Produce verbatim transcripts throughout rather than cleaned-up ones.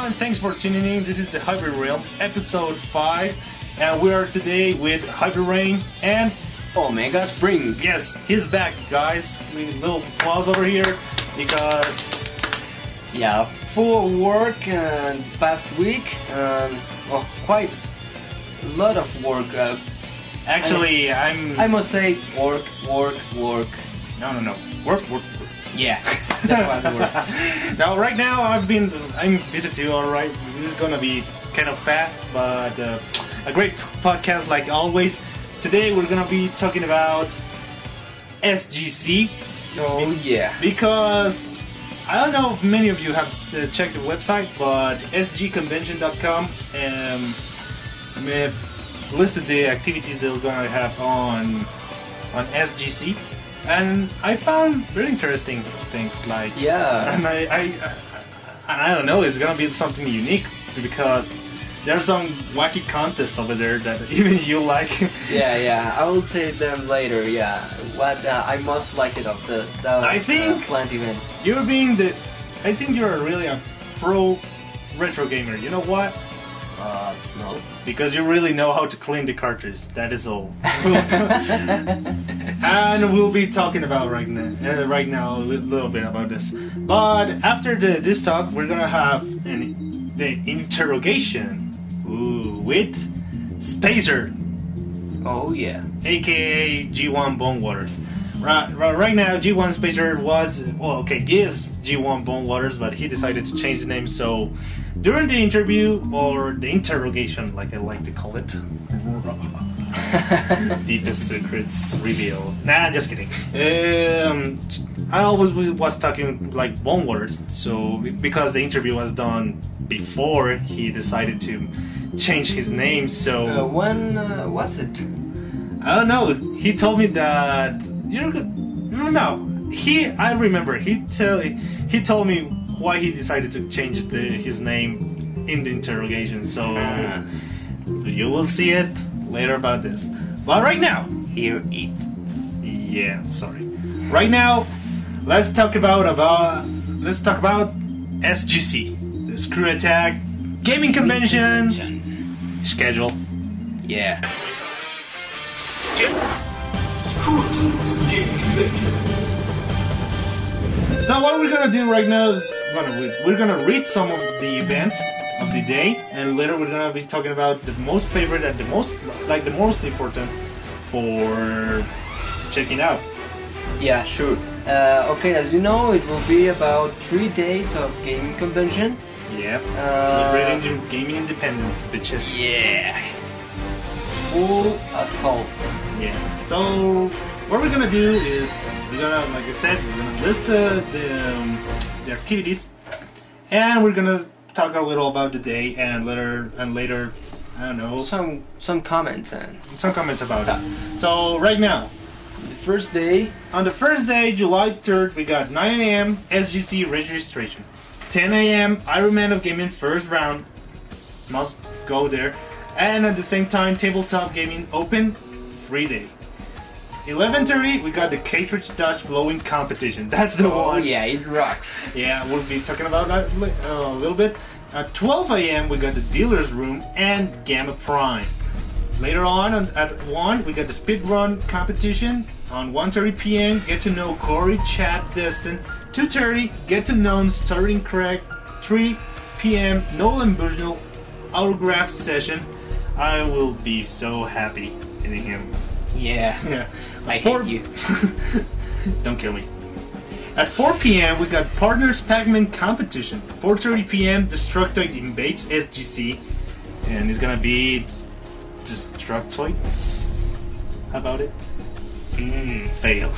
everyone, thanks for tuning in. This is the Hybrid Realm, episode five, and we are today with Hyper Rain and Omega Spring. Yes, he's back, guys. A little applause over here because yeah, full work and past week, and well, quite a lot of work. Uh, actually, I, I'm. I must say, work, work, work. No, no, no, work, work, work. Yeah, that's what the word. Now, right now, I've been. I'm busy too. All right, this is gonna be kind of fast, but uh, a great podcast like always. Today, we're gonna be talking about S G C. Oh yeah. Because I don't know if many of you have uh, checked the website, but S G convention dot com um, listed the activities they're gonna have on on S G C. And I found very interesting things like yeah, and I, I I I don't know, it's gonna be something unique because there's some wacky contests over there that even you like. yeah, yeah. I will say them later. Yeah, what uh, I must like it of the, the I think uh, plant event. You're being the I think you're really a pro retro gamer. You know what? Uh, no. Because you really know how to clean the cartridge. That is all. And we'll be talking about right now, uh, right now a li- little bit about this. But after the, this talk, we're gonna have an, the interrogation ooh, with Spacer, Oh yeah. aka G one Bone Waters. Right, right, right now, G one Spacer was, well, okay, is G one Bone Waters, but he decided to change the name. So during the interview or the interrogation, like I like to call it. Deepest secrets reveal. Nah, just kidding. Um, I always was talking like Bone Waters, so because the interview was done before he decided to change his name, so Uh, when uh, was it? I don't know. He told me that you know, no, he. I remember he tell he told me why he decided to change the, his name in the interrogation. So you will see it later about this. But right now, Here it. yeah, sorry. Right now, let's talk about about let's talk about S G C, the Screw Attack Gaming Convention schedule. Yeah. So what we're gonna do right now is we're gonna, we're gonna read some of the events of the day, and later we're gonna be talking about the most favorite and the most like the most important for checking out. Yeah, sure. Uh, okay, as you know, it will be about three days of gaming convention. Yep. Uh, Celebrating your gaming independence, bitches. Yeah. Full assault. Yeah. So what we're gonna do is we're gonna, like I said, we're gonna list the the, um, the activities, and we're gonna talk a little about the day, and later and later, I don't know, Some some comments and some comments about stuff. it. So right now, The first day. on the first day, July third, we got nine a.m. S G C registration, ten a.m. Iron Man of Gaming first round, must go there, and at the same time, Tabletop Gaming open, free day. eleven thirty, we got the cartridge dodge blowing competition. That's the Oh one. yeah, it rocks. Yeah, we'll be talking about that li- uh, a little bit. At twelve a.m., we got the dealer's room and Gamma Prime. Later on, on at one, we got the speedrun competition. On one thirty p.m., get to know Corey, Chad, Destin. two thirty, get to know Sterling Craig. three p.m., Nolan Bushnell autograph session. I will be so happy meeting him. Yeah. Yeah. I Four- hate you. Don't kill me. At four p.m., we got Partners Pac-Man competition. four thirty p.m., Destructoid invades S G C, and it's gonna be Destructoids about it. Mm, fail.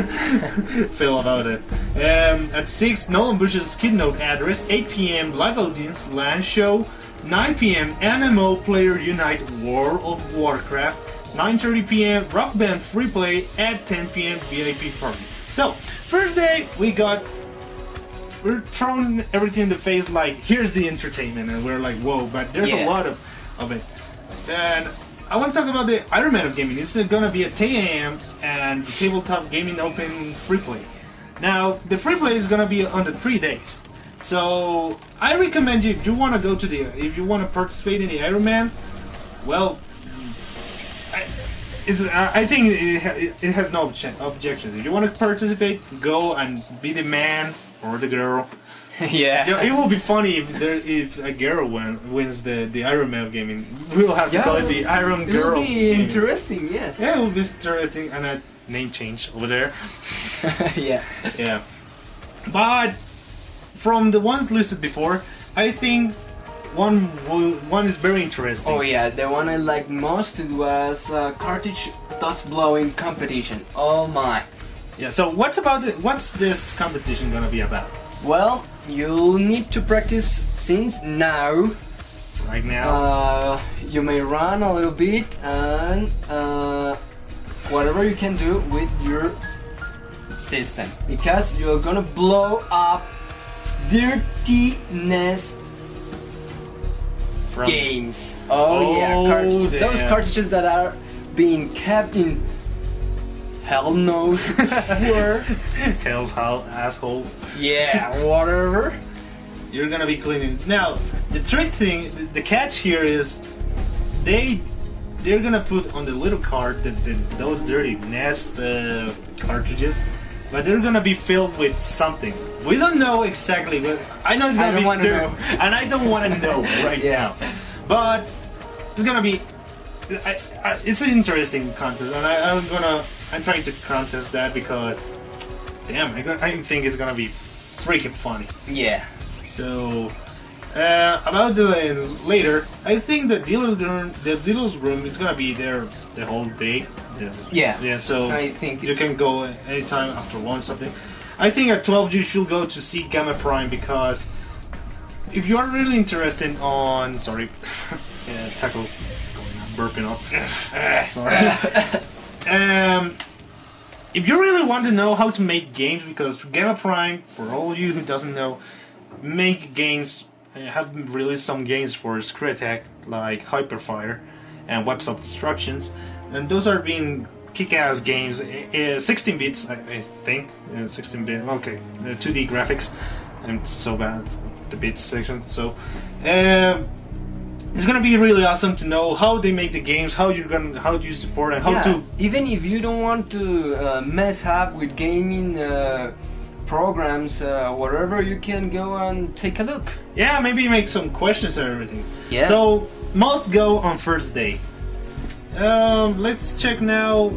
fail about it. Um, at six, Nolan Bush's Kid Note address. eight p.m., live audience LAN show. nine p.m., M M O Player Unite World of Warcraft. nine thirty p.m. Rock Band free play. At ten p.m. V I P party. So, first day we got, we're throwing everything in the face like, here's the entertainment, and we're like, whoa, but there's a Yeah. lot of, of it. And I want to talk about the Iron Man of Gaming. It's gonna be at ten a.m. and the Tabletop Gaming Open free play. Now, the free play is gonna be on the three days. So I recommend you if you want to go to the if you want to participate in the Ironman. Well, I, it's I think it, ha- it has no obje- objections. If you want to participate, go and be the man or the girl. yeah. Yeah, it will be funny if there if a girl win, wins the the Ironman gaming. We'll have to Yeah, call it the Iron It Girl. will be gaming. interesting, yeah. Yeah, it will be interesting and a name change over there. yeah. Yeah, but from the ones listed before, I think one will, one is very interesting. Oh yeah, the one I liked most was uh, cartridge dust blowing competition. Oh my. Yeah. So what's about the, what's this competition gonna be about? Well, you'll need to practice since now. Right now. Uh, you may run a little bit and uh, whatever you can do with your system, because you're gonna blow up dirtiness From games. Oh, Oh, yeah, cartridges. Those damn. cartridges that are being kept in hell knows where. Hell's Hell assholes. Yeah, whatever. You're gonna be cleaning. Now, the trick thing, the, the catch here is, they they're gonna put on the little card the, the, those dirty nest uh, cartridges, but they're gonna be filled with something. We don't know exactly what. I know it's I gonna don't be wanna dirt, know. and I don't want to know right Yeah. now. But it's gonna be. I, I, it's an interesting contest, and I, I'm gonna. I'm trying to contest that because, damn, I, go- I think it's gonna be freaking funny. Yeah. So, uh, about the uh, later, I think the dealer's room, the dealer's room, is gonna be there the whole day. Yeah. Yeah. Yeah. So I think you it's- can go anytime after lunch something. I think at twelve you should go to see Gamma Prime because if you are really interested on sorry, yeah, tackle burping up. Sorry. um. If you really want to know how to make games, because Gamma Prime, for all of you who doesn't know, make games, uh, have released some games for Screwattack, like Hyperfire and Web of Destructions, and those are being kick-ass games, uh, sixteen bits, I, I think, uh, sixteen bit, okay, uh, two D graphics, I'm so bad with the bits section, so, um, it's gonna be really awesome to know how they make the games, how you're gonna, how do you support, and how Yeah, to. even if you don't want to uh, mess up with gaming uh, programs, uh, whatever, you can go and take a look. Yeah, maybe make some questions and everything. Yeah. So must go on first day. Um, let's check now.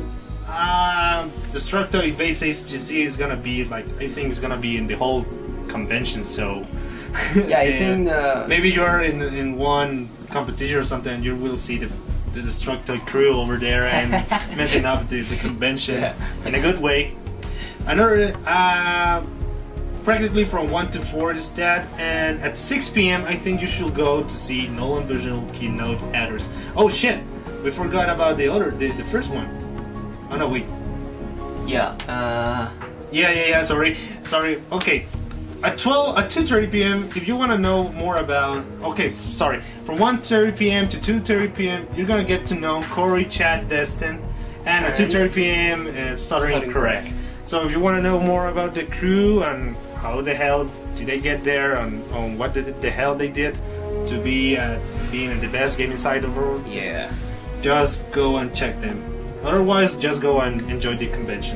Um, Destructoid Base H G C is gonna be like I think it's gonna be in the whole convention. So Yeah, I think uh, maybe you're in in one competition or something, and you will see the the Destructoid crew over there and messing up the, the convention Yeah. in a good way. Another. Uh, Practically from one to four is that, and at six p.m. I think you should go to see Nolan Bushnell keynote address. Oh shit, we forgot about the other, the, the first one. Oh no, wait. yeah. Uh, Yeah, yeah, yeah. Sorry, sorry. Okay, at twelve, at two thirty p.m. If you want to know more about, okay, sorry, from one thirty p.m. to two thirty p.m. you're gonna get to know Corey, Chad, Destin, and at two thirty p.m. Uh, Stuttering Stuttering Correct. Correct. So if you want to know more about the crew and how the hell did they get there, and on what did the hell they did to be uh, being the best game inside the world, yeah. just go and check them. Otherwise, just go and enjoy the convention.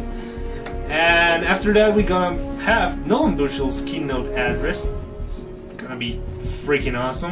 And after that, we're gonna have Nolan Bushnell's keynote address. It's gonna be freaking awesome.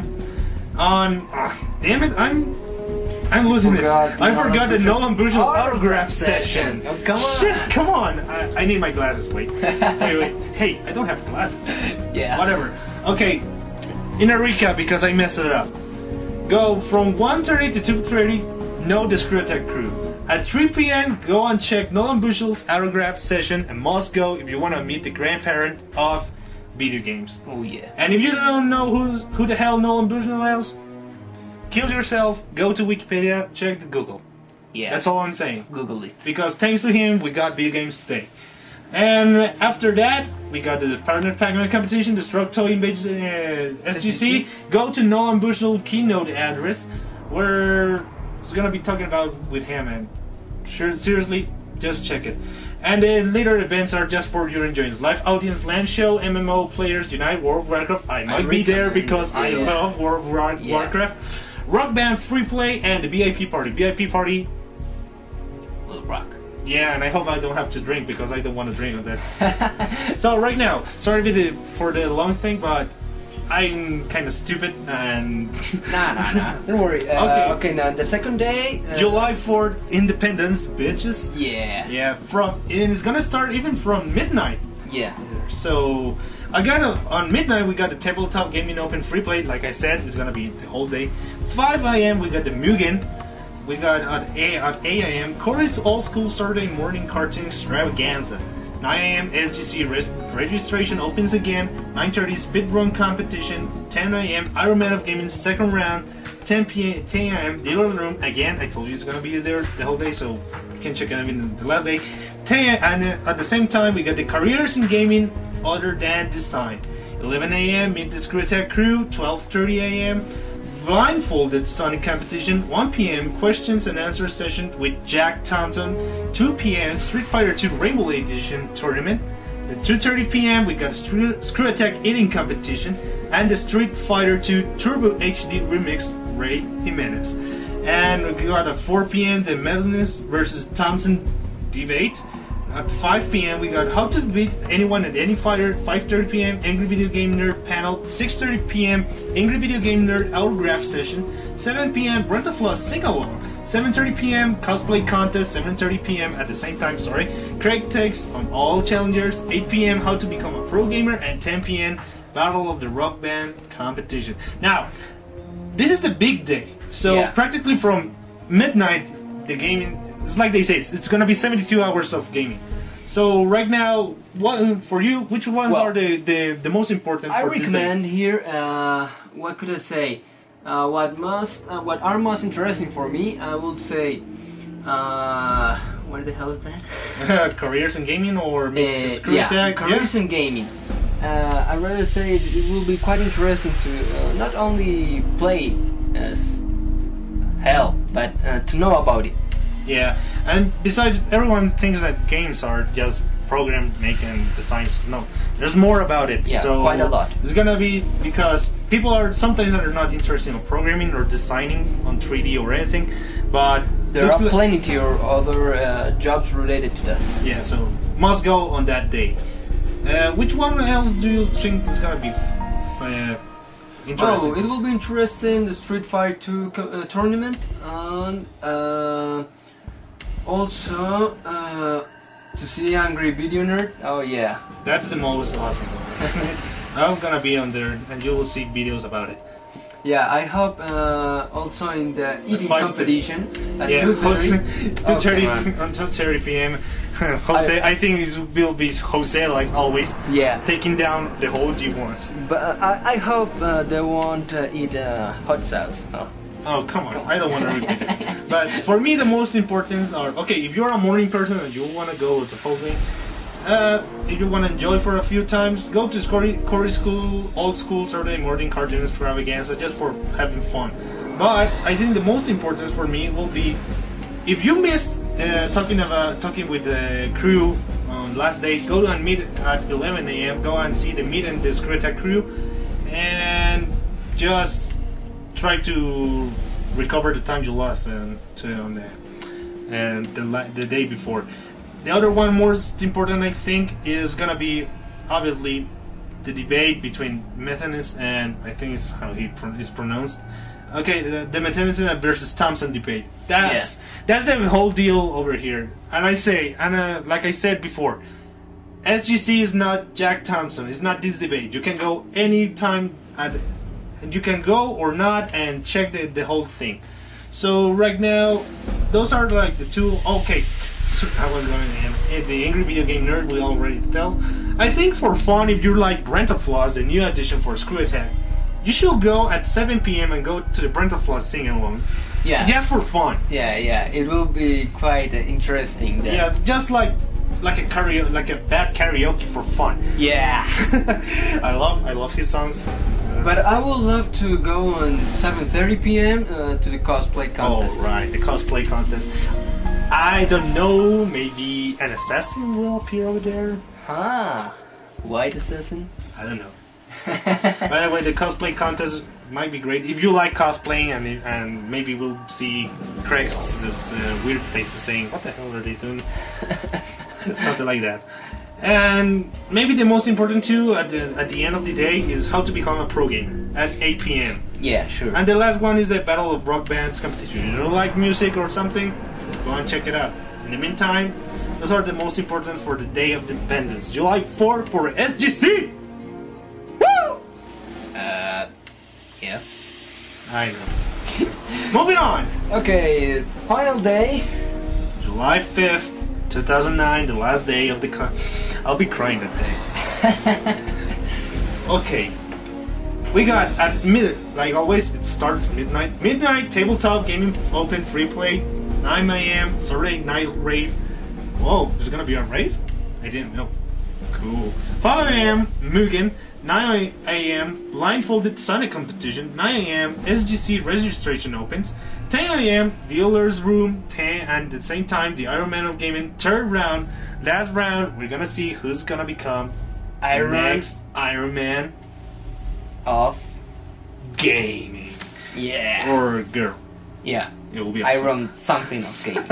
On, ah, damn it, I'm. I'm losing forgot it. the I Nolan forgot the Bushnell Nolan Bushnell autograph autograph session. session. Oh, come on. Shit, come on. I, I need my glasses. Wait. wait, wait. Hey, I don't have glasses. Yeah. Whatever. Okay. In a recap, because I messed it up. Go from one thirty to two thirty, know the Screwattack crew. At three p.m., go and check Nolan Bushnell's autograph session, and must go if you want to meet the grandparent of video games. Oh yeah. And if you don't know who's who the hell Nolan Bushnell is, kill yourself, go to Wikipedia, check the Google. Yeah. That's all I'm saying. Google it. Because thanks to him, we got video games today. And after that, we got the partner Pac-Man competition, the Destructoid Base uh, S G C. Go to Nolan Bushnell keynote address, where it's gonna be talking about with him. And sure, seriously, just check it. And the later events are just for your enjoyment. Live audience, LAN show, M M O players, Unite, World of Warcraft. I might I be there recommend because it, I yeah. love World of War- Yeah. Warcraft. Rock band, free play, and the V I P party. V I P party. Will rock. Yeah, and I hope I don't have to drink because I don't want to drink on that. So right now, sorry for the, for the long thing, but I'm kind of stupid and Nah, nah, nah. Don't worry. Uh, Okay. okay. Now the second day. Uh, July fourth, Independence, bitches. Yeah. Yeah, from and it's gonna start even from midnight. Yeah. So I got a, on midnight we got the tabletop gaming open free play. Like I said, it's gonna be the whole day. five a.m. we got the Mugen. We got at a at eight a.m. Corey's old school Saturday morning cartoon extravaganza. nine a.m. S G C res- registration opens again. nine thirty speedrun competition. ten a.m. Iron Man of Gaming second round. ten p.m. ten a.m. dealer room again. I told you it's gonna be there the whole day, so you can check it out in the last day. ten and uh, at the same time we got the careers in gaming other than design. eleven a.m. meet the Screw Attack crew. twelve thirty a.m. blindfolded Sonic competition. one p.m. questions and answers session with Jack Thompson. two p.m. Street Fighter two Rainbow Edition tournament. At two thirty p.m. we got a Screw, Screw Attack eating competition and the Street Fighter two Turbo H D remix Ray Jimenez. And we got at four p.m. the Medalist versus Thompson debate. At five p.m. we got How to Beat Anyone at Any Fighter. five thirty p.m. Angry Video Game Nerd panel. six thirty p.m. Angry Video Game Nerd autograph session. seven p.m. Brent of Floss sing along. seven thirty p.m. cosplay contest. seven thirty p.m. at the same time, sorry. Craig takes on all challengers. eight p.m. How to become a pro gamer, and ten p.m. Battle of the Rock Band competition. Now, this is the big day. So Yeah. practically from midnight, the gaming. It's like they say, it's, it's gonna be seventy-two hours of gaming. So right now, what for you? Which ones Well, are the, the, the most important I for this day? recommend here. Uh, what could I say? Uh, what most, uh, what are most interesting for me? I would say. Uh, what the hell is that? Careers in gaming or maybe Uh, Screw yeah, Attack? careers in gaming. Uh, I'd rather say it, it will be quite interesting to uh, not only play as hell, but uh, to know about it. Yeah, and besides, everyone thinks that games are just program making designs. No, there's more about it. Yeah, so quite a lot. It's gonna be because people are sometimes are not interested in programming or designing on three D or anything, but There looks are li- plenty of other uh, jobs related to that. Yeah, so must go on that day. Uh, which one else do you think is gonna be uh, interesting? Oh, it will be interesting, the Street Fighter two co- uh, tournament, and uh, also uh, to see Angry Video Nerd. Oh yeah. That's the most awesome. I'm gonna be on there, and you will see videos about it. Yeah, I hope uh, also in the eating five competition at Yeah, two thirty. two thirty on two thirty p.m. Jose, I, think it will be Jose like always, Yeah, taking down the whole G ones. but uh, I, I hope uh, they won't uh, eat uh, hot sauce. Oh. Oh, come on, I don't want to repeat it. But for me, the most important are okay. If you're a morning person and you want to go to full game, uh, if you want to enjoy for a few times, go to Corey, Corey School, old school Saturday morning cartoon extravaganza just for having fun. But I think the most important for me will be if you missed uh, talking about talking with the crew on last day, go and meet at eleven a.m. Go and see the meet and the Screw Attack crew, and just try to recover the time you lost um, to on the and the la- the day before. The other one most important, I think, is gonna be obviously the debate between Methodist and I think it's how he pro- is pronounced. Okay, the, the Methodist versus Thompson debate. That's that's the whole deal over here. And I say, and uh, like I said before, S G C is not Jack Thompson. It's not this debate. You can go anytime at, and you can go or not and check the the whole thing. So right now, those are like the two. Okay, so I was going to the Angry Video Game Nerd. We already tell. I think for fun, if you like Brent of Floss, the new edition for Screw Attack, you should go at seven p.m. and go to the Brent of Floss sing along. Yeah. Just for fun. Yeah, yeah. It will be quite uh, interesting. Then. Yeah, just like like a karaoke, like a bad karaoke for fun. Yeah. I love I love his songs. But I would love to go on seven thirty p.m. Uh, to the cosplay contest. Oh right, the cosplay contest. I don't know. Maybe an assassin will appear over there. Huh? White assassin? I don't know. By the way, the cosplay contest might be great if you like cosplaying, and and maybe we'll see Craig's this uh, weird faces saying, "What the hell are they doing?" Something like that. And maybe the most important too at the at the end of the day is how to become a pro gamer at eight p m Yeah, sure. And the last one is the Battle of Rock Bands competition. You don't like music or something? Go and check it out. In the meantime, those are the most important for the Day of Independence, July fourth for S G C. Woo! Uh, yeah. I know. Moving on. Okay, final day. July fifth, two thousand nine, the last day of the con. I'll be crying that day. Okay. We got at mid, like always, it starts midnight. Midnight tabletop gaming open free play, nine a m Saturday night rave. Whoa, there's gonna be a rave? I didn't know. Cool. five a m Mugen, nine a m blindfolded Sonic competition, nine a m S G C registration opens, ten a m dealer's room, ten and at the same time the Iron Man of Gaming third round, last round. We're gonna see who's gonna become Iron the next Iron Man of gaming. Yeah. Or girl. Yeah. It will be Iron something of gaming.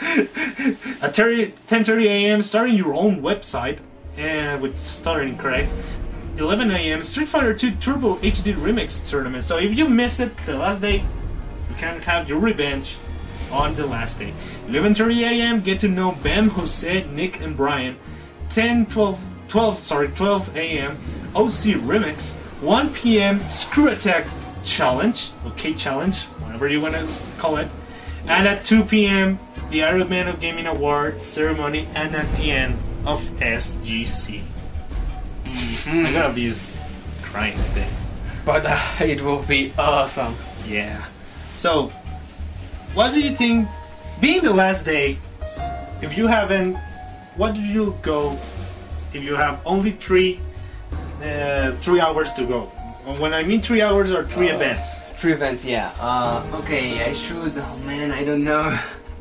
At ten thirty a m starting your own website, and with starting correct. eleven a m Street Fighter two Turbo H D Remix tournament. So if you miss it the last day, you can have your revenge on the last day. eleven thirty a m get to know Bam, Jose, Nick, and Brian. ten, twelve, twelve, sorry, twelve a m O C Remix. one p m Screw Attack Challenge, okay, challenge, whatever you want to call it. And at two p m the Iron Man of Gaming Award ceremony, and at the end of S G C. Mm-hmm. I'm gonna be crying that day. But uh, it will be awesome. Yeah. So, what do you think? Being the last day, if you haven't, what do you go? If you have only three, uh, three hours to go. When I mean three hours or three Uh, events. Three events, yeah. Uh, okay, I should. Oh man, I don't know.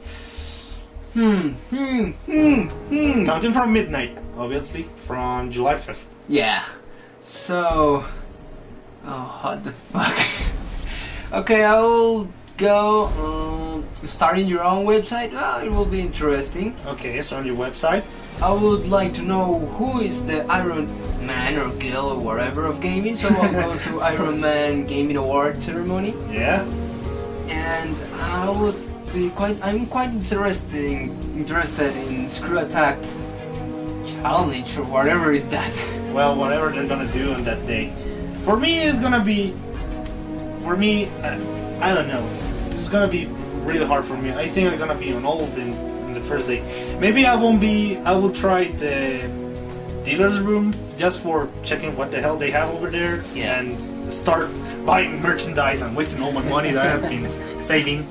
Hmm, hmm, hmm, hmm. Counting from midnight, obviously, from July fifth. Yeah. So. Oh, what the fuck? Okay, I will go. Um, starting your own website. Well, it will be interesting. Okay, so on your website. I would like to know who is the Iron Man or girl or whatever of gaming. So I'll go to Iron Man Gaming Award ceremony. Yeah. And I would be quite. I'm quite interested in, interested in Screw Attack Challenge or whatever is that. Well, whatever they're gonna do on that day. For me, it's gonna be. For me, uh, I don't know. It's gonna be really hard for me. I think I'm gonna be on old in, in the first day. Maybe I won't be. I will try the dealer's room just for checking what the hell they have over there, Yeah. and start buying merchandise and wasting all my money that I have been saving.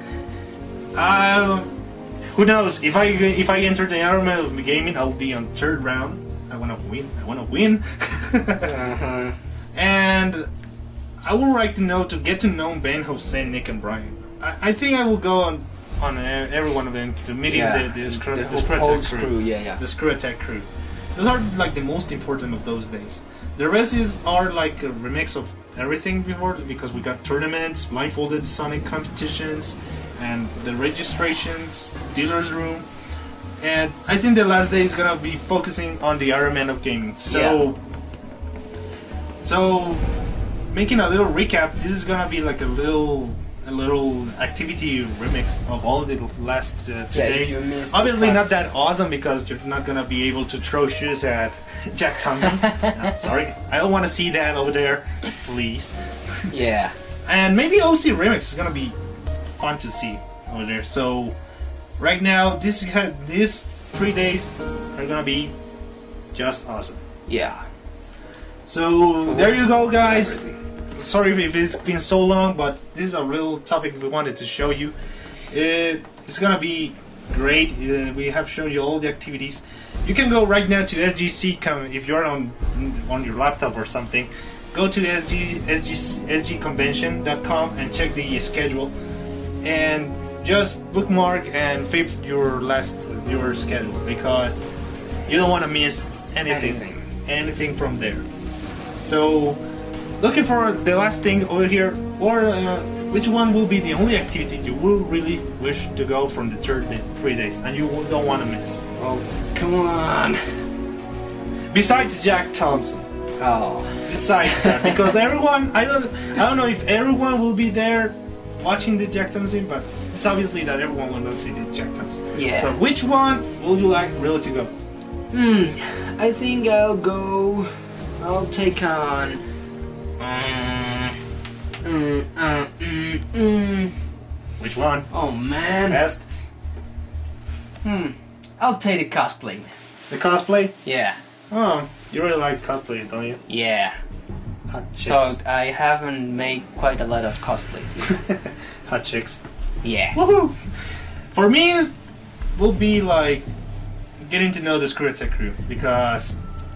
Uh, who knows? If I if I enter the Iron Man of Gaming, I'll be on third round. I wanna win. I wanna win. Uh-huh. And I would like to know to get to know Ben, Jose, Nick, and Brian. I, I think I will go on on uh, every one of them to meeting Yeah, the the, screw, the the whole, Screw whole Attack crew. crew, yeah, yeah. The Screw Attack crew. Those are like the most important of those days. The rest is are like a remix of everything before, because we got tournaments, blindfolded Sonic competitions, and the registrations, dealer's room. And I think the last day is gonna be focusing on the Iron Man of Gaming. So, Yeah. so making a little recap, this is gonna be like a little, a little activity remix of all the last uh, two Yeah, days. you missed the Obviously, not first- that awesome because you're not gonna be able to throw shoes at Jack Thompson. Uh, sorry, I don't want to see that over there, please. Yeah. And maybe O C Remix is gonna be fun to see over there. So right now, this ha- these three days are gonna be just awesome. Yeah. So there you go, guys. Sorry if it's been so long, but this is a real topic we wanted to show you. It, it's gonna be great. Uh, we have shown you all the activities. You can go right now to S G C. Com- if you're on on your laptop or something, go to S G S G S G convention dot com and check the schedule. And just bookmark and favorite your last your schedule because you don't want to miss anything, Anything. anything from there. So, looking for the last thing over here, or uh, which one will be the only activity you will really wish to go from the third day, three days, and you don't want to miss? Oh, come on. Besides Jack Thompson. Oh. Besides that, because everyone, I don't, I don't know if everyone will be there watching the Jack Thompson, but it's obviously that everyone will see the Jack Thompson. Yeah. So, which one will you like really to go? Hmm. I think I'll go. I'll take on. Mm, mm, uh, mm, mm. Which one? Oh man. Best? Hmm. I'll take the cosplay. The cosplay? Yeah. Oh, you really like cosplay, don't you? Yeah. Hot So chicks. I haven't made quite a lot of cosplays yet. Hot chicks. Yeah. Woohoo! For me, it will be like getting to know the Screw Attack crew because,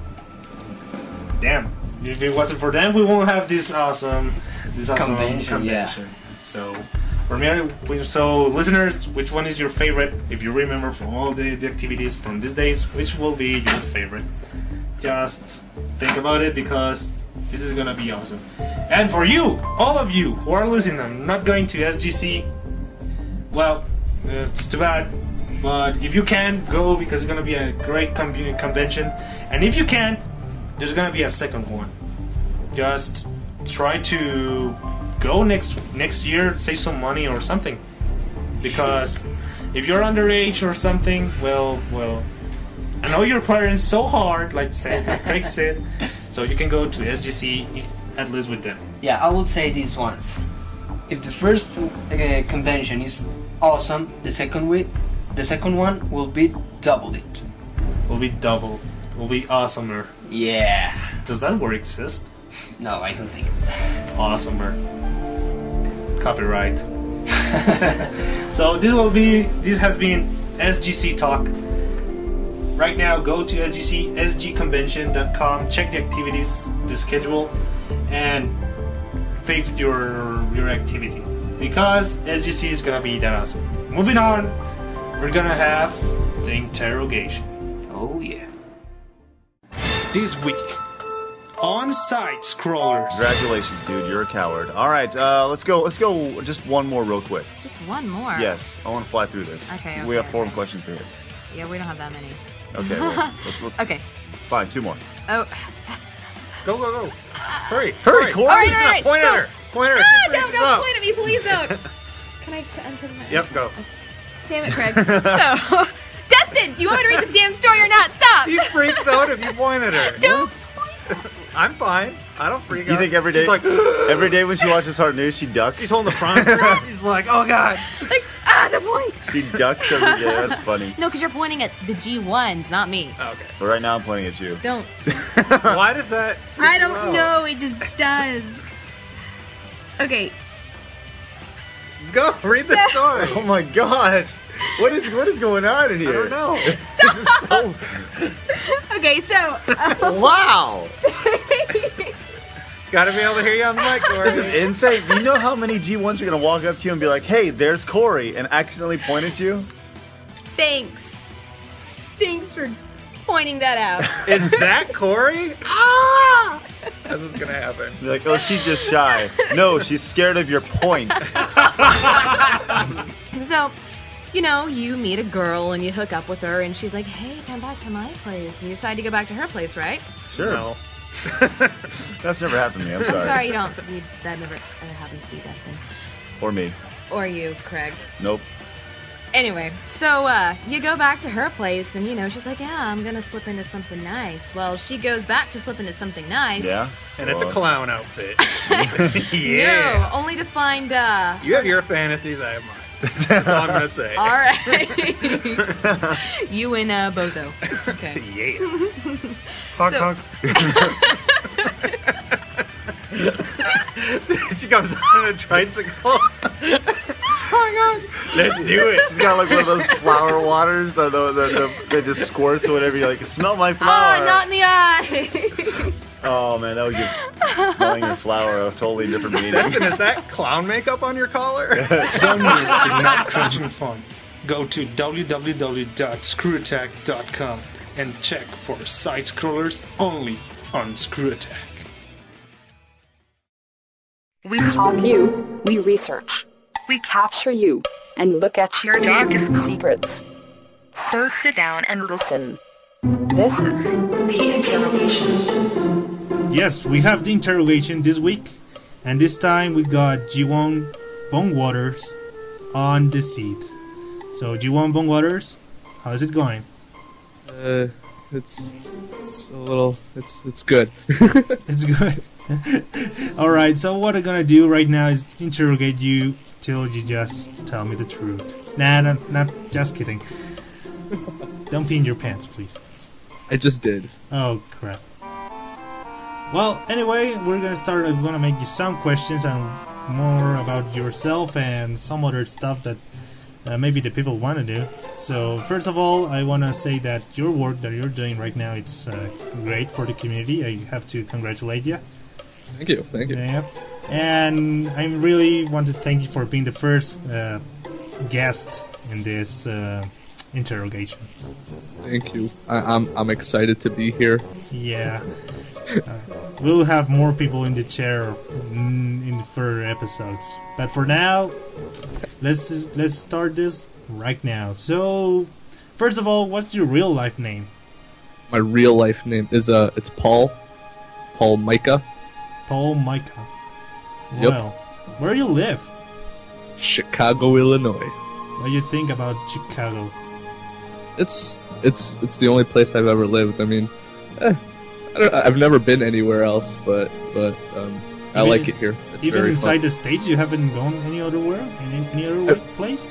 damn, if it wasn't for them, we won't have this awesome, this awesome Convention, convention. So, for me, I- so listeners, which one is your favorite? If you remember from all the, the activities from these days, which will be your favorite? Just think about it because this is gonna be awesome. And for you, all of you who are listening, I'm not going to S G C. Well, uh, it's too bad. But if you can, go because it's gonna be a great com- convention. And if you can't, there's gonna be a second one. Just try to go next next year, save some money or something. Because if you're underage or something, well, well, I know you're partying so hard, like said, like Craig said. So you can go to S G C at least with them. Yeah, I would say these ones. If the first uh, convention is awesome, the second week, the second one will be double it. Will be double. Will be awesomer. Yeah. Does that word exist? No, I don't think. Awesomer. Copyright. So this will be. This has been S G C Talk. Right now, go to S G C S G convention dot com. Check the activities, the schedule, and favorite your your activity because S G C is gonna be that awesome. Moving on, we're gonna have the interrogation. Oh yeah. This week on side scrollers. Congratulations, dude. You're a coward. All right, uh, let's go. Let's go. Just one more, real quick. Just one more. Yes, I want to fly through this. Okay, okay, We have four okay. questions to hit. Yeah, we don't have that many. Okay. Well, let's, let's, Okay. Fine. Two more. Oh. Go, go, go. Hurry. Hurry, Corey. All right, all right. Point so, at her. Point at her. Ah, Keep don't, freezing don't up. point at me, please don't. Can I unput my... Yep, go. Damn it, Craig. So, Destin, do you want me to read this damn story or not? Stop. She freaks out if you point at her. Don't. I'm fine. I don't freak Do you out. think every day, She's like, every day when she watches Hard News, she ducks? she's holding the phone. She's like, oh god. Like, ah, the point. She ducks every day. That's funny. No, because you're pointing at the G ones, not me. Okay. But right now, I'm pointing at you. Don't. Why does that? freak I you don't out? know. It just does. Okay. Go read the story. Oh my gosh! What is what is going on in I here? don't know. This is so. Okay, so. Uh, Wow! Gotta be able to hear you on the mic, Corey. This is insane. You know how many G ones are gonna walk up to you and be like, "Hey, there's Corey," and accidentally point at you? Thanks. Thanks for pointing that out. Is that Corey? Ah! This is gonna happen. You're like, "Oh, she's just shy." No, she's scared of your point. So, you know, you meet a girl and you hook up with her, and she's like, "Hey, come back to my place," and you decide to go back to her place, right? Sure. No. That's never happened to me. I'm I'm sorry. sorry, you don't. You, that never ever happens to you, Dustin, Or me. or you, Craig. Nope. Anyway, so uh, you go back to her place, and you know she's like, "Yeah, I'm gonna slip into something nice." Well, she goes back to slip into something nice. Yeah. And it's a Well, clown outfit. Yeah. No, only to find. uh... You have your fantasies, I have mine. That's all I'm gonna say. All right. You and uh, Bozo. Okay. Yeah. Honk, So- honk. She comes on a tricycle. Honk, honk. Let's do it. She's got like one of those flower waters that, the, the, the, that just squirts or whatever. You're like, smell my flower. Oh, not in the eye. Oh man, that would give s- smelling your flower a totally different meaning. Destin, is that clown makeup on your collar? Don't miss the not crunching fun. Go to w w w dot screw attack dot com and check for side scrollers only on Screw Attack. We stalk you, we research, we capture you, and look at your darkest secrets. So sit down and listen. This is The Interrogation. Yes, we have the interrogation this week, and this time we got Jiwon Bongwaters on the seat. So Jiwon Bongwaters, how's it going? Uh, it's, it's a little, it's it's good. It's good. Alright, so what I'm gonna do right now is interrogate you till you just tell me the truth. Nah, not, not just kidding. Don't pee in your pants, please. I just did. Oh, crap. Well, anyway, we're gonna start. I'm gonna make you some questions and more about yourself and some other stuff that uh, maybe the people want to do. So, first of all, I want to say that your work that you're doing right now, it's uh, great for the community. I have to congratulate you. Thank you, thank you. Yeah. And I really want to thank you for being the first uh, guest in this uh, interrogation. Thank you. I, I'm I'm excited to be here. Yeah. Uh, we'll have more people in the chair in, in the further episodes. But for now, let's let's start this right now. So, first of all, what's your real life name? My real life name is uh, it's Paul, Paul Micah, Paul Micah. Yep. Well, where do you live? Chicago, Illinois. What do you think about Chicago? It's it's it's the only place I've ever lived. I mean, eh, I don't, I've never been anywhere else, but but um, I Even- like it here. It's Even very inside fun. the States, you haven't gone any other where? Any, any other Uh, place?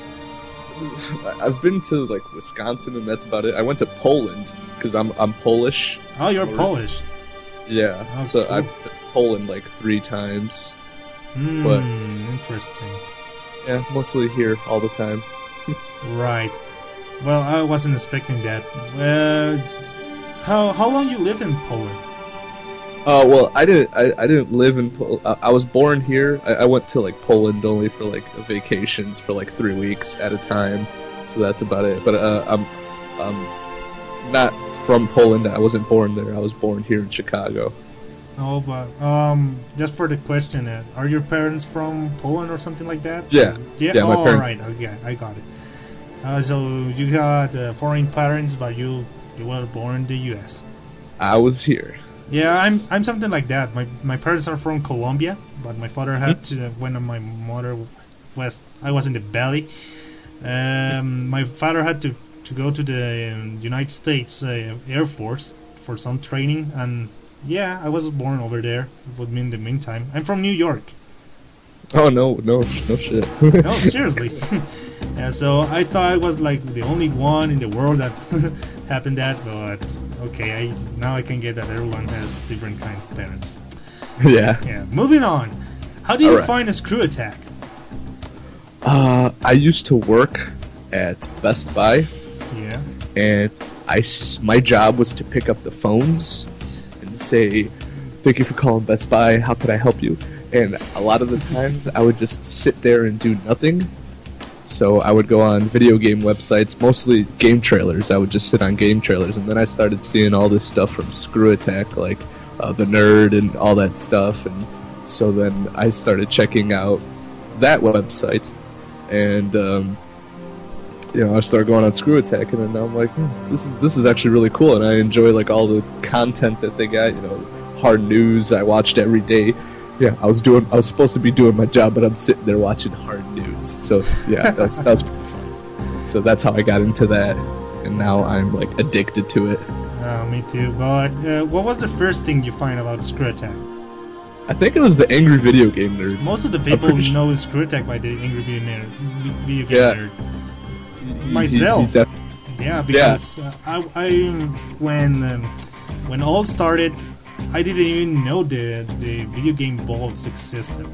I've been to like Wisconsin, and that's about it. I went to Poland because I'm I'm Polish. Oh, you're Or- Polish. Yeah, Oh, so cool. I've been to Poland like three times. Hmm, But- interesting. Yeah, mostly here all the time. Right. Well, I wasn't expecting that. Uh, how how long you live in Poland? Uh, well, I didn't. I, I didn't live in. Pol- I, I was born here. I, I went to like Poland only for like vacations for like three weeks at a time. So that's about it. But uh, I'm, I'm not from Poland. I wasn't born there. I was born here in Chicago. Oh, but um, just for the question, uh, are your parents from Poland or something like that? Yeah. Yeah. Yeah, my oh, parents- right. Okay, I got it. Uh, so you got uh, foreign parents, but you you were born in the U S. I was here. Yeah, I'm I'm something like that. My my parents are from Colombia, but my father had to when my mother was I was in the belly. Um, my father had to, to go to the um, United States uh, Air Force for some training, and yeah, I was born over there. With me in the meantime, I'm from New York. Oh no, no, no shit. No, seriously. Yeah, so I thought I was like the only one in the world that happened that, but okay, I now I can get that everyone has different kind of parents. Yeah. Yeah, moving on. How do you Alright. find a Screw Attack? Uh, I used to work at Best Buy, Yeah. and I s- my job was to pick up the phones and say, "Thank you for calling Best Buy. How can I help you?" And a lot of the times, I would just sit there and do nothing. So I would go on video game websites, mostly game trailers. I would just sit on game trailers, and then I started seeing all this stuff from Screw Attack, like uh, the Nerd and all that stuff. And so then I started checking out that website, and um, you know, I started going on Screw Attack, and then now I'm like, hmm, this is this is actually really cool, and I enjoy like all the content that they got. You know, hard news I watched every day. Yeah, I was doing. I was supposed to be doing my job, but I'm sitting there watching hard news. So yeah, that was, that was pretty fun. So that's how I got into that, and now I'm like addicted to it. Uh, me too. But uh, what was the first thing you find about Screw Attack? I think it was the Angry Video Game Nerd. Most of the people pretty sure- know Screw Attack by the Angry Video Nerd. Video Game Yeah. Nerd. He- he- Myself. he def- Yeah, because uh, I, I when um, when all started, I didn't even know the the video game balls existed.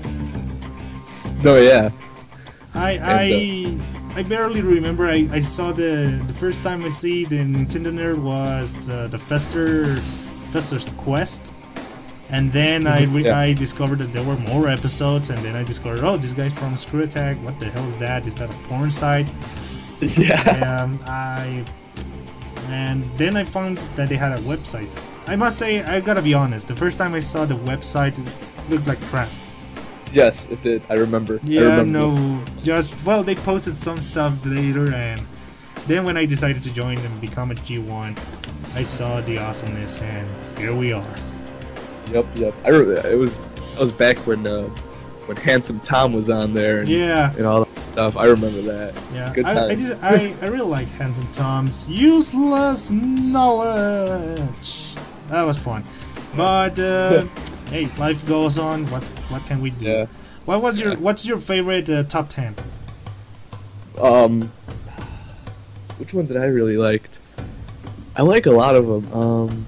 no, yeah. I uh, I I barely remember. I, I saw the the first time I see the Nintendo Nerd was uh, the Fester Fester's Quest. And then I re- Yeah. I discovered that there were more episodes, and then I discovered, oh, this guy's from Screw Attack. What the hell is that? Is that a porn site? Yeah. Um, I and then I found that they had a website. I must say, I gotta be honest. The first time I saw the website, it looked like crap. Yes, it did. I remember. I Yeah, remember. no, just well, they posted some stuff later, and then when I decided to join and become a G one, I saw the awesomeness, and here we are. Yep, yep. I re- it was I was back when uh, when Handsome Tom was on there and, Yeah. and all that stuff. I remember that. Yeah, Good I, I, times. just, I, I really like Handsome Tom's useless knowledge. That was fun, but uh, hey, life goes on. What what can we do? Yeah. What was your Yeah. What's your favorite uh, top ten? Um, which one did I really liked? I like a lot of them. Um,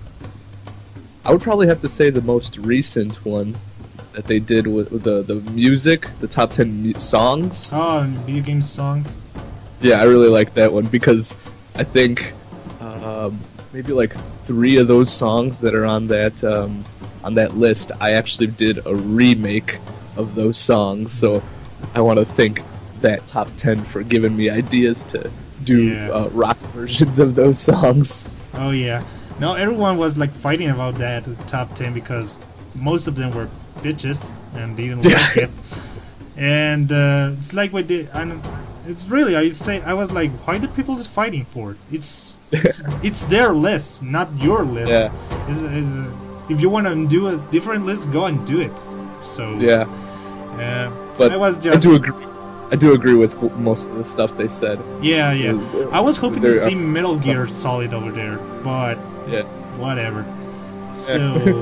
I would probably have to say the most recent one that they did with, with the the music, the top ten mu- songs. Oh, video game songs. Yeah, I really like that one because I think um, maybe like three of those songs that are on that um, on that list, I actually did a remake of those songs. So I want to thank that top ten for giving me ideas to do Yeah. uh, rock versions of those songs. Oh yeah. No, everyone was like fighting about that uh, top ten because most of them were bitches and they didn't like it. And uh, it's like what they. And it's really, I say, I was like, why the people is fighting for it? It's it's, it's their list, not your list. Yeah. It's, uh, if you want to do a different list, go and do it. So Yeah, uh, but I was I just do agree. I do agree with w- most of the stuff they said. yeah yeah. Uh, I was hoping to there- see Metal Gear Solid over there, but Yeah. whatever. So,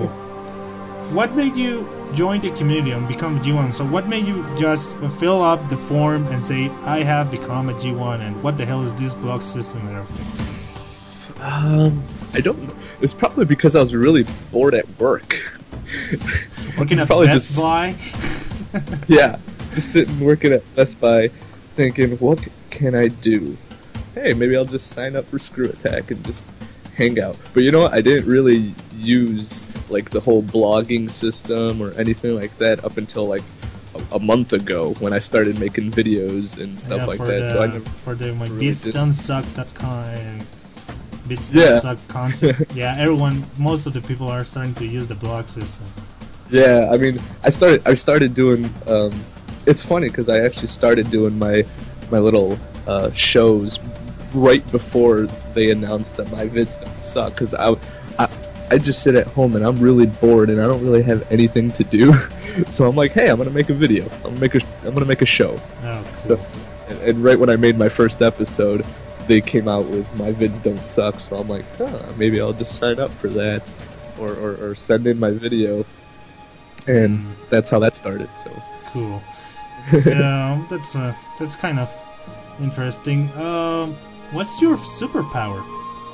what made you join the community and become a G one? So, what made you just fill up the form and say, I have become a G one, and what the hell is this block system and everything? Um, I don't know. It's probably because I was really bored at work. Working at Probably Best just- Buy? Yeah, just sitting working at Best Buy, thinking, what c- can I do? Hey, maybe I'll just sign up for Screw Attack and just hang out. But you know what? I didn't really use like the whole blogging system or anything like that up until like a, a month ago when I started making videos and stuff Yeah, like for that. the, So I never. for the my really beats did. don't suck dot com and beats Yeah. don't suck contest. Yeah, everyone, most of the people are starting to use the blog system. Yeah, I mean, I started. I started doing. Um, it's funny because I actually started doing my my little uh, shows right before they announced that my vids don't suck. Because I, I I just sit at home and I'm really bored and I don't really have anything to do. So I'm like, hey, I'm gonna make a video. I'm gonna make a. I'm gonna make a show. Oh, cool. So, and, and right when I made my first episode, they came out with my vids don't suck. So I'm like, huh, maybe I'll just sign up for that, or or, or send in my video. And that's how that started. So Cool. So that's uh, that's kind of interesting. Um, what's your superpower?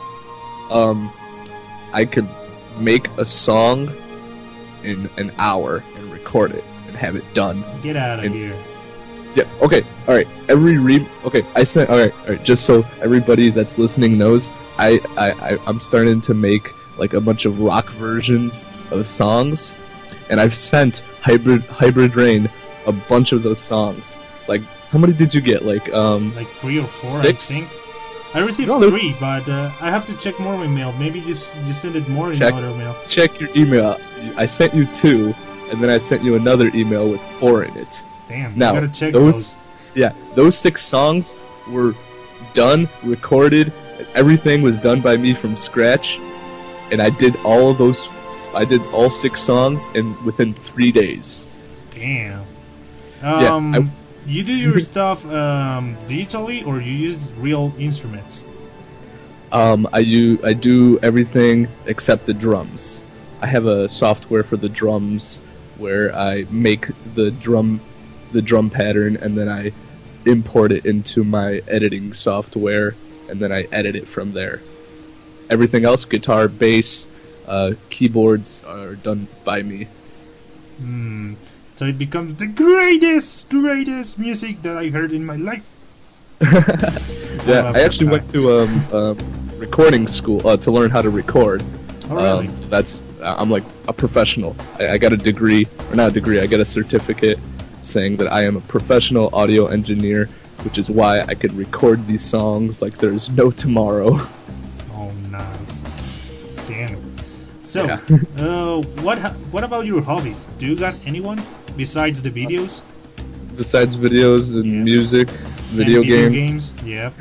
um, I could make a song in an hour and record it and have it done. Get out of And- here. Yeah. Okay. All right. Every re. Okay. I sent. All right. All right. Just so everybody that's listening knows, I I I I'm starting to make like a bunch of rock versions of songs, and I've sent Hybrid Hybrid Rain a bunch of those songs. Like, how many did you get? Like, um, Like three or four, Six? I think. I received No, there- three, but uh, I have to check more in mail. Maybe you s- you send it more in Check. other mail. check your email. I sent you two, and then I sent you another email with four in it. Damn, Now, you gotta check those, those. yeah, those six songs were done, recorded, and everything was done by me from scratch, and I did all of those. I did all six songs in within three days. Damn. Yeah, Um, I- you do your stuff um, digitally, or you use real instruments? Um, I u- I do everything except the drums. I have a software for the drums where I make the drum the drum pattern and then I import it into my editing software and then I edit it from there. Everything else, guitar, bass, uh, keyboards are done by me. Hmm. So it becomes the greatest, greatest music that I heard in my life. Yeah, love I actually that went to um, um, recording school uh, to learn how to record, Oh, really? Um, so that's I'm like a professional. I, I got a degree, or not a degree. I got a certificate saying that I am a professional audio engineer, which is why I could record these songs like there's no tomorrow. Oh, nice. Damn it. So, Yeah. uh, what ha- what about your hobbies? Do you got anyone besides the videos? Besides videos and Yeah. music, video, And video games. games? Yeah.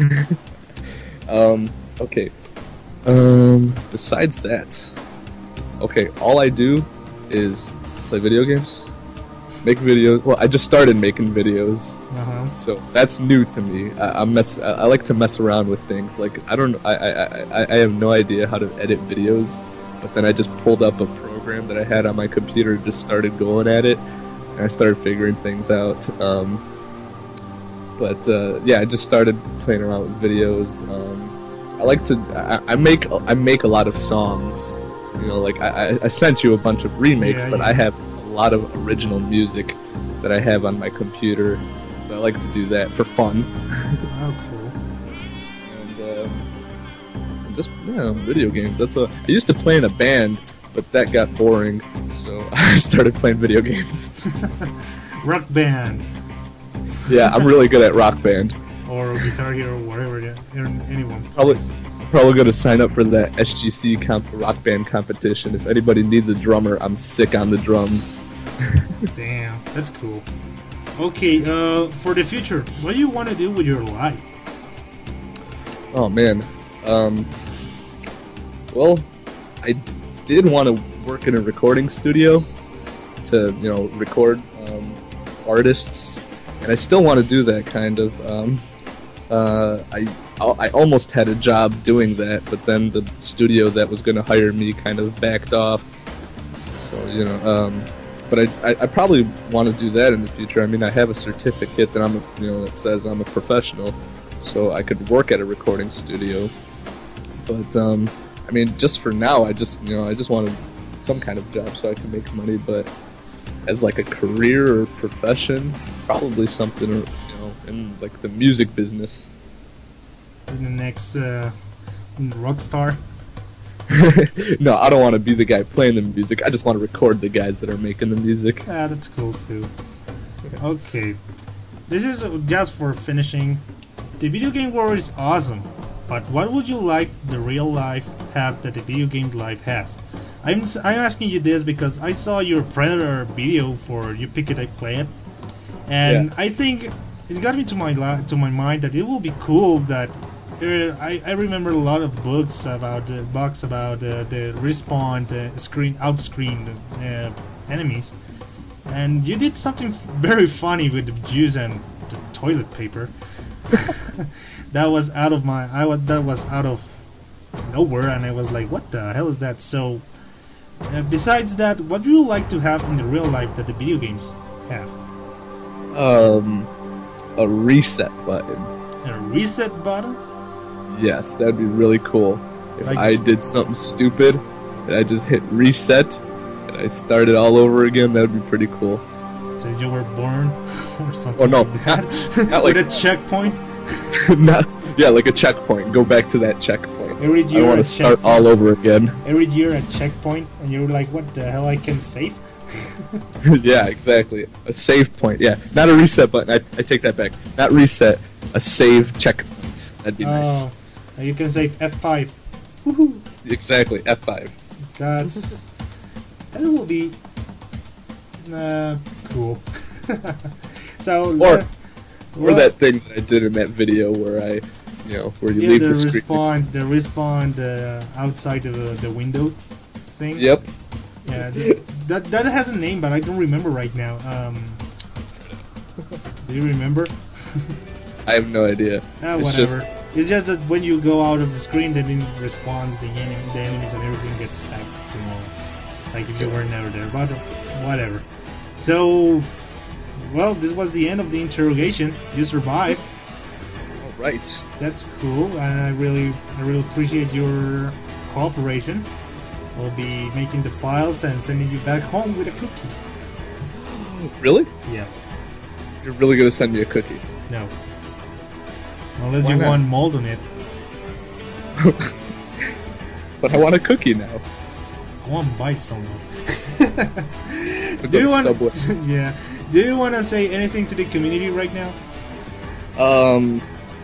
Um, okay. Um, besides that, okay, all I do is play video games, make videos. Well, I just started making videos, Uh-huh. so that's new to me. I, I mess. I, I like to mess around with things. Like I don't. I, I, I, I have no idea how to edit videos, but then I just pulled up a program that I had on my computer, and just started going at it, and I started figuring things out. Um, but uh, yeah, I just started playing around with videos. Um, I like to. I, I make. I make a lot of songs. You know, like I, I- I sent you a bunch of remakes, Yeah, but yeah. I have a lot of original music that I have on my computer. So I like to do that for fun. Oh, cool. And um, and just yeah, video games. That's a. I used to play in a band, but that got boring, so I started playing video games. Rock band Yeah, I'm really good at Rock Band. or Guitar Hero, whatever. Yeah, anyone. Probably, probably gonna sign up for that S G C comp- Rock Band competition. If anybody needs a drummer, I'm sick on the drums. Damn, that's cool. Okay, uh, for the future, what do you want to do with your life? Oh man. Um, well, I did want to work in a recording studio to, you know, record um, artists, and I still want to do that kind of. Um, uh, I I almost had a job doing that, but then the studio that was going to hire me kind of backed off. So you know, um, but I, I, I probably want to do that in the future. I mean, I have a certificate that I'm, a, you know, that says I'm a professional, so I could work at a recording studio. But um, I mean, just for now, I just, you know, I just wanted some kind of job so I can make money. But as like a career or profession, probably something, you know, in like the music business. In the next uh, rock star? No, I don't want to be the guy playing the music. I just want to record the guys that are making the music. Ah, that's cool too. Okay, this is just for finishing. The video game world is awesome, but what would you like the real life have that the video game life has? I'm I'm asking you this because I saw your Predator video for You Pick It, I Play It, and Yeah. I think it got me to my li- to my mind that it will be cool that. Uh, I, I remember a lot of books about the books about uh, the respawn, the screen outscreen uh, enemies, and you did something very funny with the juice and the toilet paper. That was out of my I was that was out of nowhere, and I was like, what the hell is that? So, uh, besides that, what do you like to have in the real life that the video games have? Um, a reset button. A reset button? Yes, that'd be really cool. If Like- I did something stupid and I just hit reset and I started all over again, that'd be pretty cool. So you were born or something Oh, no, like that? not- not like- With a checkpoint? Not, yeah, like a checkpoint. Go back to that checkpoint. Every I year want a to start checkpoint. all over again. Every year a checkpoint, and you're like, what the hell, I can save? Yeah, exactly. A save point. Yeah, not a reset button. I, I take that back. Not reset. A save checkpoint. That'd be nice. Oh, you can save F five. Woohoo! Exactly. F five. That's... that will be... Uh, cool. So... Or- uh, Or well, that thing that I did in that video where I, you know, where you yeah, leave the the screen. respawn, the respawn uh, outside of the, the window thing. Yep. Yeah, th- that that has a name, but I don't remember right now. Um, do you remember? I have no idea. Ah, It's whatever. just- It's just that when you go out of the screen, then it respawns the, enemy, the enemies and everything gets back to normal. Like if you were never there, but whatever. So, well, this was the end of the interrogation. You survived. All right. That's cool, and I really, I really appreciate your cooperation. We'll be making the files and sending you back home with a cookie. Really? Yeah, You're really gonna send me a cookie? no. Unless Why you not? want mold on it. But I want a cookie now. go and buy someone. Do you want? Yeah. Do you want to say anything to the community right now? Um.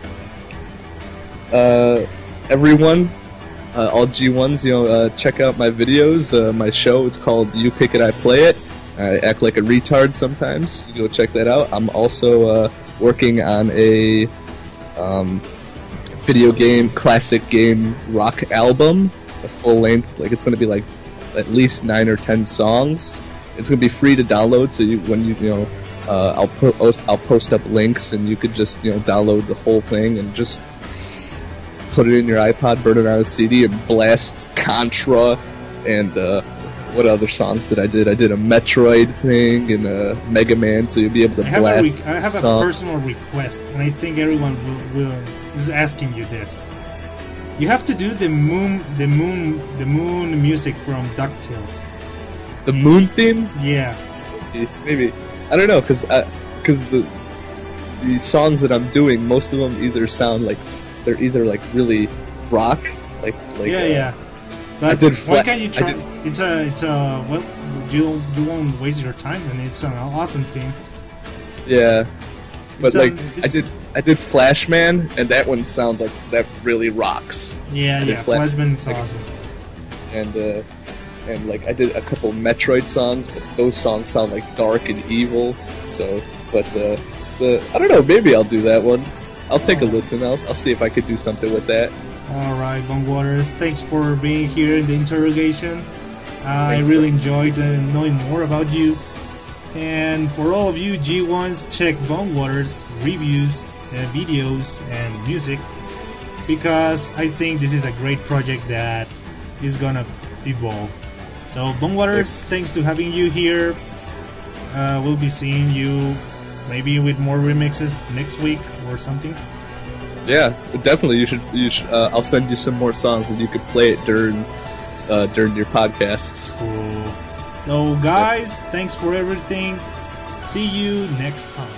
Uh, everyone, uh, all G ones, you know, uh, check out my videos. Uh, my show, it's called You Pick It, I Play It. I act like a retard sometimes. You go check that out. I'm also uh, working on a um, video game, classic game rock album, a full length. Like it's going to be like at least nine or ten songs. It's going to be free to download. So you, when you you know, uh, I'll post I'll post up links, and you could just you know download the whole thing and just put it in your iPod, burn it on a C D, and blast Contra and. Uh, What other songs did I did? I did a Metroid thing and a Mega Man, so you'll be able to I have blast. A re- I have songs. a personal request, and I think everyone will, will is asking you this. You have to do the moon, the moon, the moon music from DuckTales. The Moon theme? Yeah. Maybe. maybe. I don't know, cause because the the songs that I'm doing, most of them either sound like they're either like really rock, like like yeah, uh, yeah. But I did why fla- can't you try? I did, It's a, it's a. Well, you you won't waste your time, and it's an awesome theme. yeah, but It's, like um, I it's- did I did Flashman, and that one sounds like that really rocks. Yeah, I did yeah. Fla- Flashman is like- awesome. and uh, and like I did a couple Metroid songs, but those songs sound like dark and evil. So, but uh, the I don't know, maybe I'll do that one. I'll take a listen. I'll I'll see if I could do something with that. All right, Bone Waters. Thanks for being here in the interrogation. Uh, I Thanks, really bro. enjoyed uh, knowing more about you. And for all of you G ones, check Bone Waters reviews, uh, videos, and music, because I think this is a great project that is gonna evolve. So, Bone Waters, thanks to having you here. Uh, we'll be seeing you maybe with more remixes next week or something. Yeah, definitely. You should. You should. Uh, I'll send you some more songs, and you could play it during uh, during your podcasts. Cool. So, guys, thanks for everything. See you next time.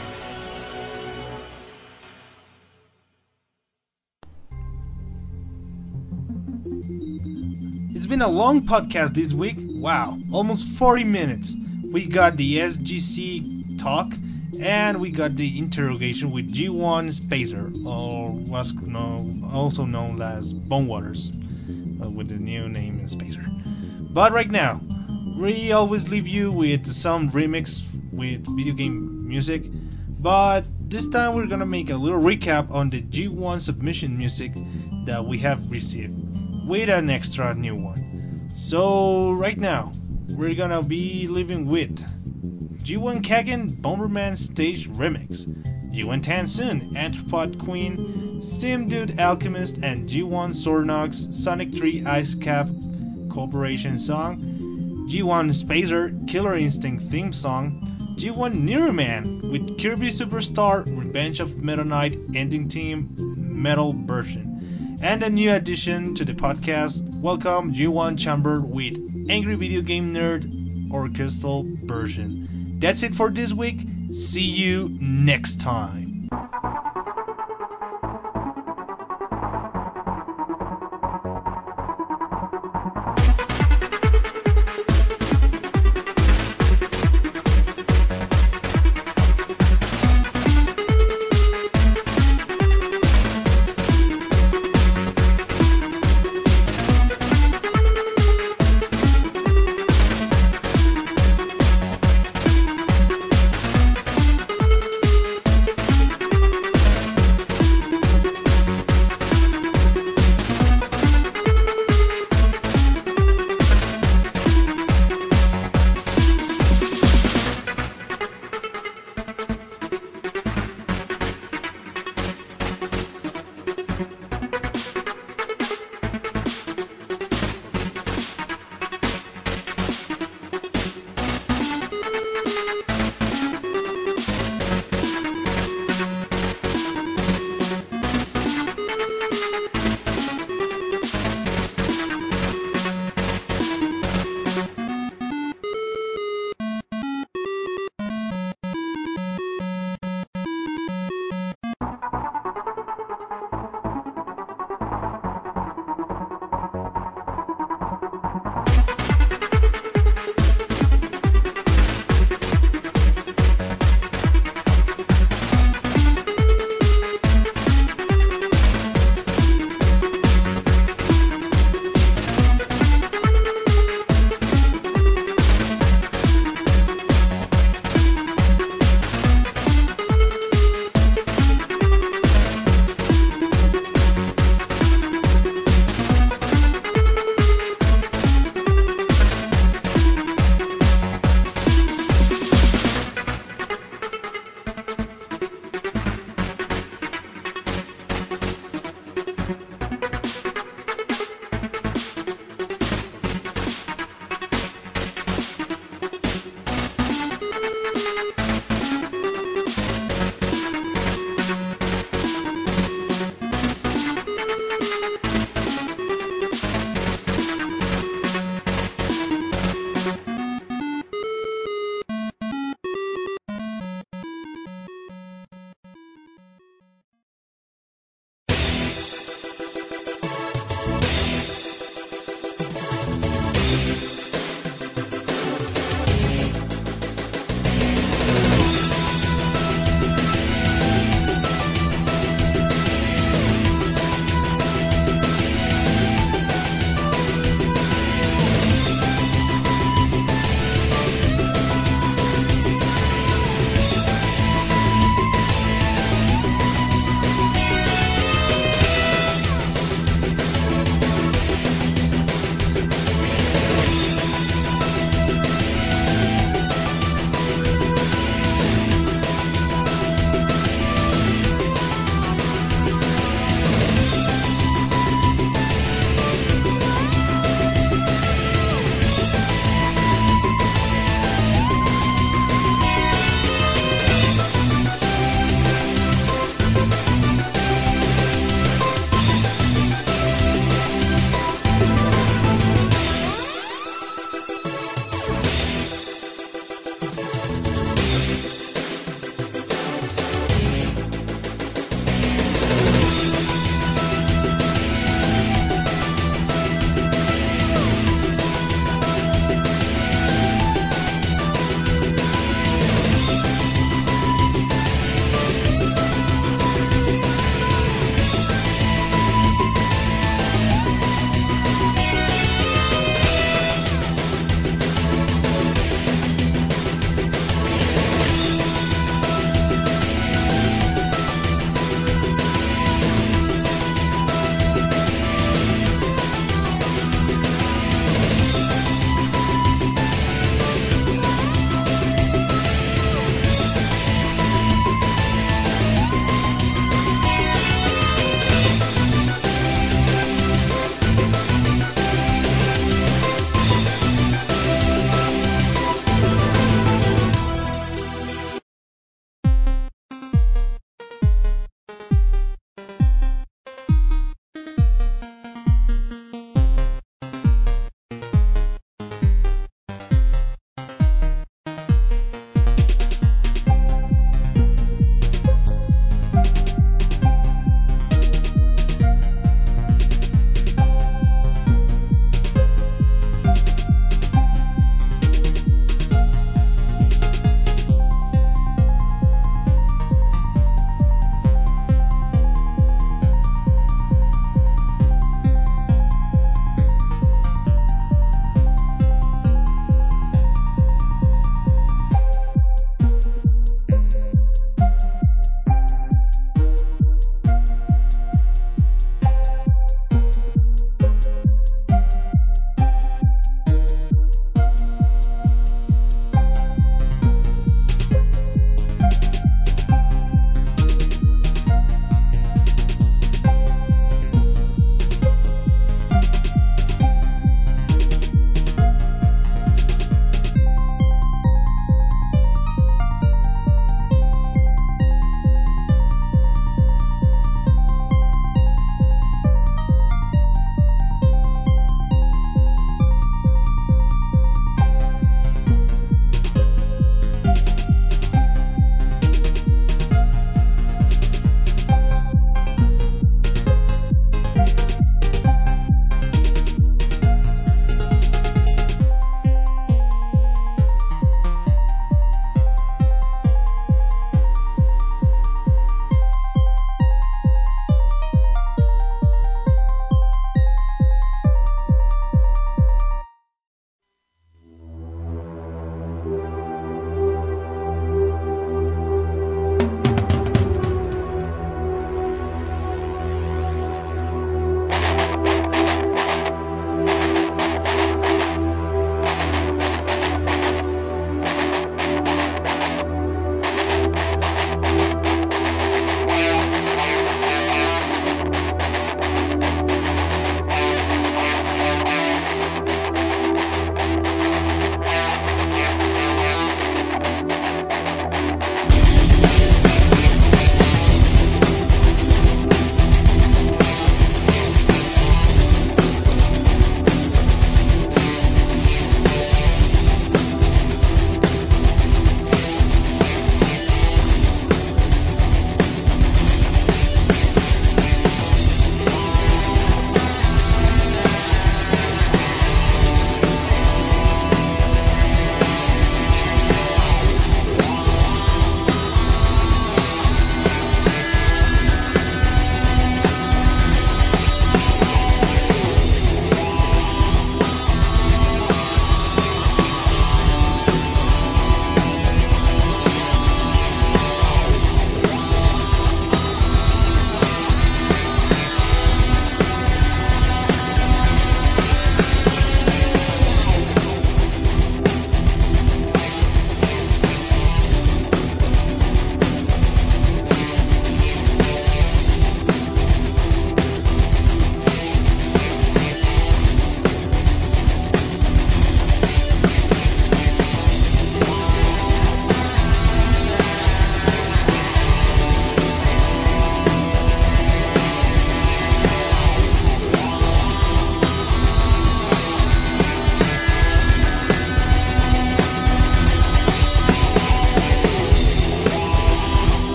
It's been a long podcast this week. Wow, almost forty minutes. We got the S G C talk, and we got the interrogation with G one Spacer, or was no, also known as Bone Waters, uh, with the new name Spacer. But right now, we always leave you with some remix with video game music, but this time we're gonna make a little recap on the G one submission music that we have received, with an extra new one. So right now, we're gonna be living with G one Kagan Bomberman Stage Remix, G one Tansoon Anthropod Queen, Steam Dude Alchemist, and G one Sornox Sonic three Ice Cap Corporation song, G one Spacer Killer Instinct theme song, G one Neroman with Kirby Superstar Revenge of Meta Knight ending theme metal version, and a new addition to the podcast, welcome G one Chamber with Angry Video Game Nerd orchestral version. That's it for this week. See you next time.